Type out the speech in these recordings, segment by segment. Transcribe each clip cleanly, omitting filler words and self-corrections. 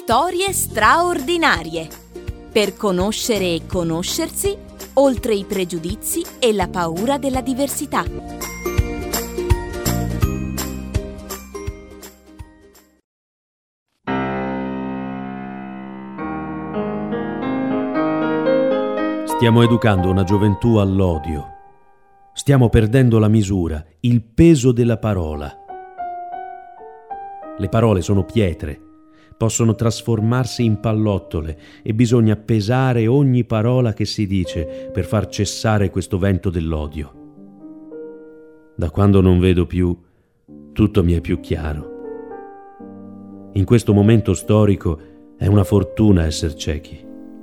Storie straordinarie. Per conoscere e conoscersi, oltre i pregiudizi e la paura della diversità. Stiamo educando una gioventù all'odio. Stiamo perdendo la misura, il peso della parola. Le parole sono pietre, possono trasformarsi in pallottole e bisogna pesare ogni parola che si dice per far cessare questo vento dell'odio. Da quando non vedo più, tutto mi è più chiaro. In questo momento storico è una fortuna essere ciechi.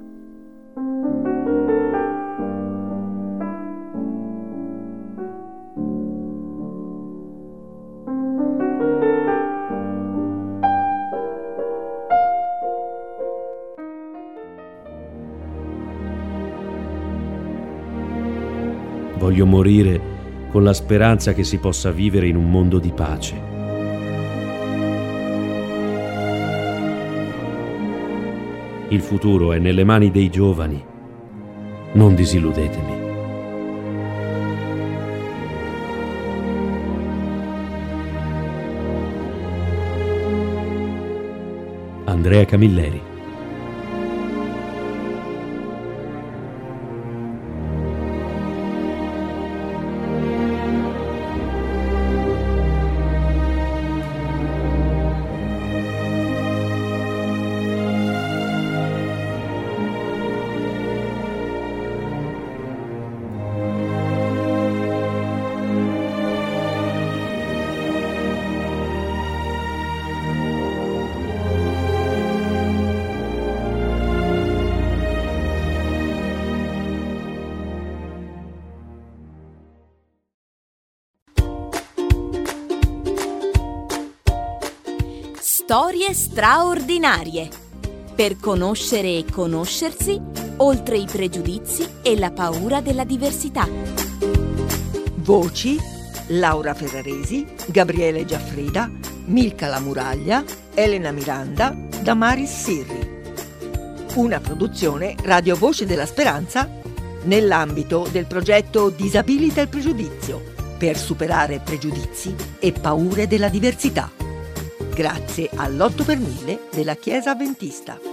Voglio morire con la speranza che si possa vivere in un mondo di pace. Il futuro è nelle mani dei giovani. Non disilludetemi. Andrea Camilleri. Storie straordinarie. Per conoscere e conoscersi, oltre i pregiudizi e la paura della diversità. Voci: Laura Ferraresi, Gabriele Giaffrida, Milka La Muraglia, Elena Miranda, Damaris Sirri. Una produzione Radio Voce della Speranza nell'ambito del progetto Disabilita il pregiudizio per superare pregiudizi e paure della diversità. Grazie all'8 per 1000 della Chiesa Adventista.